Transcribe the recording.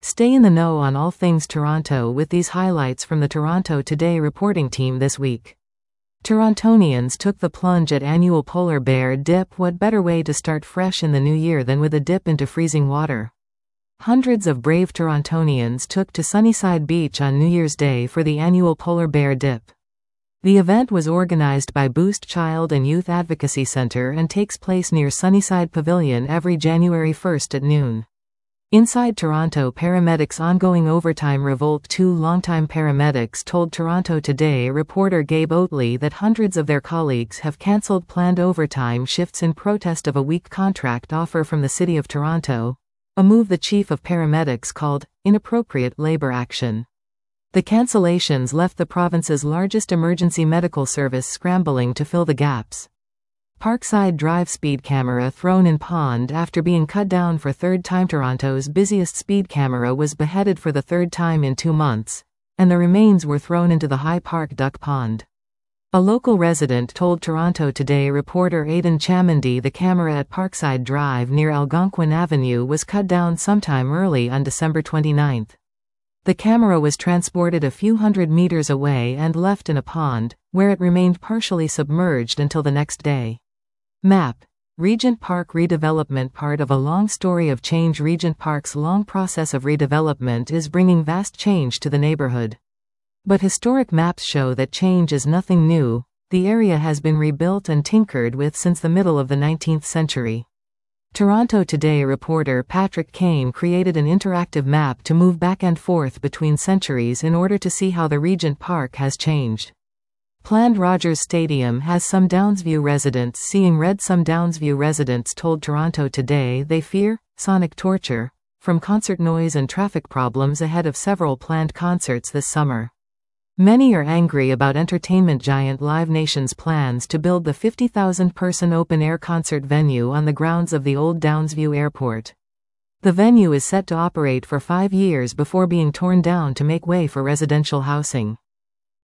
Stay in the know on all things Toronto with these highlights from the Toronto Today reporting team this week. Torontonians took the plunge at annual polar bear dip. What better way to start fresh in the new year than with a dip into freezing water? Hundreds of brave Torontonians took to Sunnyside Beach on New Year's Day for the annual polar bear dip. The event was organized by Boost Child and Youth Advocacy Center and takes place near Sunnyside Pavilion every January 1st at noon. Inside Toronto, paramedics' ongoing overtime revolt. Two longtime paramedics told Toronto Today reporter Gabe Oatley that hundreds of their colleagues have cancelled planned overtime shifts in protest of a weak contract offer from the City of Toronto, a move the chief of paramedics called inappropriate labor action. The cancellations left the province's largest emergency medical service scrambling to fill the gaps. Parkside Drive speed camera thrown in pond after being cut down for third time. Toronto's busiest speed camera was beheaded for the third time in 2 months, and the remains were thrown into the High Park Duck Pond. A local resident told Toronto Today reporter Aidan Chamandy the camera at Parkside Drive near Algonquin Avenue was cut down sometime early on December 29. The camera was transported a few hundred meters away and left in a pond, where it remained partially submerged until the next day. Map. Regent Park redevelopment. Part of a long story of change. Regent Park's long process of redevelopment is bringing vast change to the neighborhood. But historic maps show that change is nothing new. The area has been rebuilt and tinkered with since the middle of the 19th century. Toronto Today reporter Patrick Kane created an interactive map to move back and forth between centuries in order to see how the Regent Park has changed. Planned Rogers Stadium has some Downsview residents seeing red. Some Downsview residents told Toronto Today they fear sonic torture from concert noise and traffic problems ahead of several planned concerts this summer. Many are angry about entertainment giant Live Nation's plans to build the 50,000-person open-air concert venue on the grounds of the old Downsview Airport. The venue is set to operate for 5 years before being torn down to make way for residential housing.